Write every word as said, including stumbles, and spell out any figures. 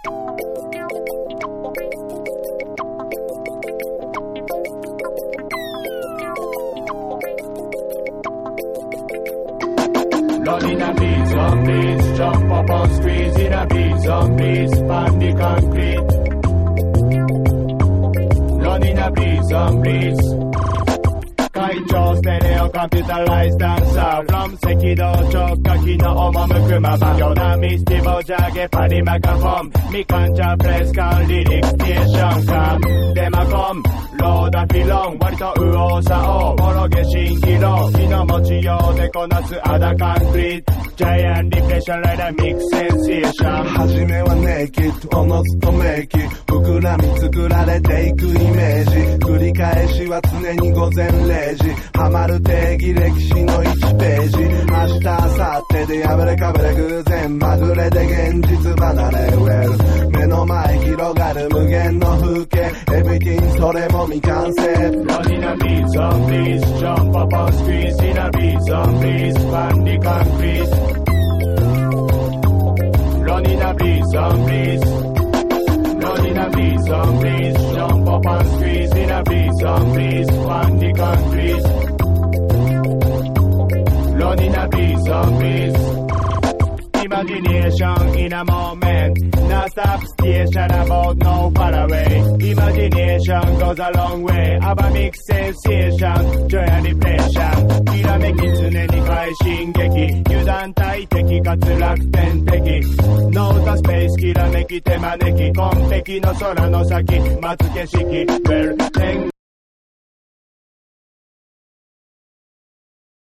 Running a beat, zombies, jump up on squeeze in a beat, zombies, pan the concrete. Running a beat, zombies. 会長ステレオコンピュータライズダンサー From 赤道直下機の赴くままヨナミスティボジャゲパリマカフォンみかんちゃプレスカンリリックステーションカンデマコンローダフィロン割と右往左往もろげ蜃気楼気の持ちようでこなすアダカンクリートジャイアンリフレッションライダーミックスセンセーションはじめはネイキッドおのずとメイキ膨らみ作られていくイメージ繰り返しは常に午前れいじハマる定義歴史のいちページ明日明後日で破れかぶれ偶然まぐれで現実離れウェル目の前広がる無限の風景エブリティンそれも未完成 Running a beat zombies jump up on squeeze in a beat zombies pan the concrete Running a beat zombies Running a beat zombies jump up on squeeze in a beat zombies pan the concrete Running a beat zombies Imagination in a moment Now stop station about no far away Imagination goes a long way Have a mixed sensation Joy and depression きらめき常に快進撃油断大敵かつ楽天的ノータスペースきらめき手招き紺碧の空の先待つ景色 Well